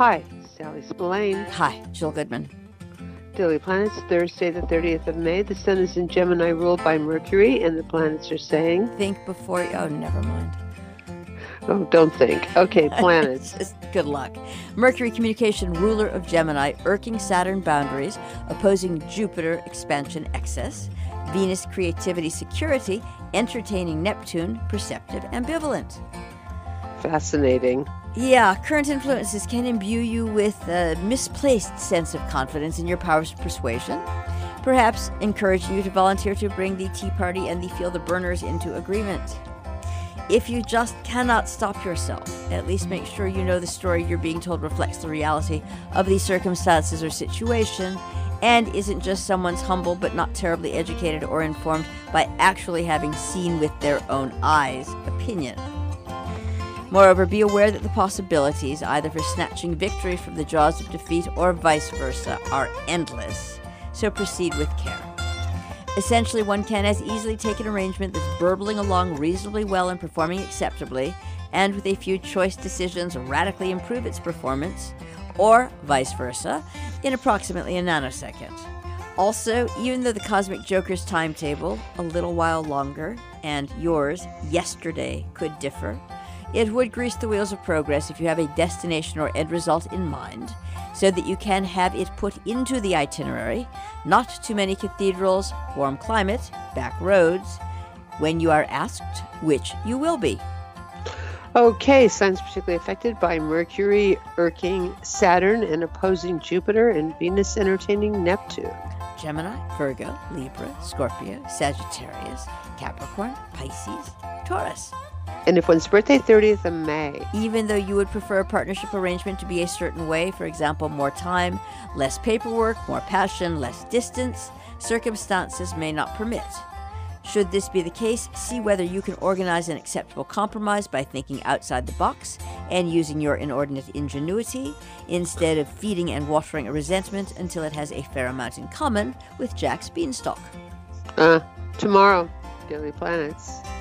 Hi, Sally Spillane. Hi, Jill Goodman. Daily Planets, Thursday the 30th of May. The sun is in Gemini ruled by Mercury, and the planets are saying... Think before you... Oh, never mind. Oh, don't think. Okay, planets. Just good luck. Mercury, communication, ruler of Gemini, irking Saturn, boundaries, opposing Jupiter, expansion, excess. Venus, creativity, security, entertaining Neptune, perceptive, ambivalent. Fascinating. Yeah, current influences can imbue you with a misplaced sense of confidence in your powers of persuasion, perhaps encouraging you to volunteer to bring the Tea Party and the Feel the Burners into agreement. If you just cannot stop yourself, at least make sure you know the story you're being told reflects the reality of the circumstances or situation and isn't just someone's humble but not terribly educated or informed by actually having seen with their own eyes opinion. Moreover, be aware that the possibilities, either for snatching victory from the jaws of defeat or vice versa, are endless, so proceed with care. Essentially, one can as easily take an arrangement that's burbling along reasonably well and performing acceptably, and with a few choice decisions radically improve its performance, or vice versa, in approximately a nanosecond. Also, even though the Cosmic Joker's timetable, a little while longer, and yours, yesterday, could differ, it would grease the wheels of progress if you have a destination or end result in mind, so that you can have it put into the itinerary, not too many cathedrals, warm climate, back roads, when you are asked, which you will be. Okay, signs particularly affected by Mercury irking Saturn and opposing Jupiter, and Venus entertaining Neptune. Gemini, Virgo, Libra, Scorpio, Sagittarius, Capricorn, Pisces, Taurus. And if one's birthday, 30th of May. Even though you would prefer a partnership arrangement to be a certain way, for example, more time, less paperwork, more passion, less distance, circumstances may not permit. Should this be the case, see whether you can organize an acceptable compromise by thinking outside the box and using your inordinate ingenuity, instead of feeding and watering a resentment until it has a fair amount in common with Jack's beanstalk. Tomorrow, Daily Planets.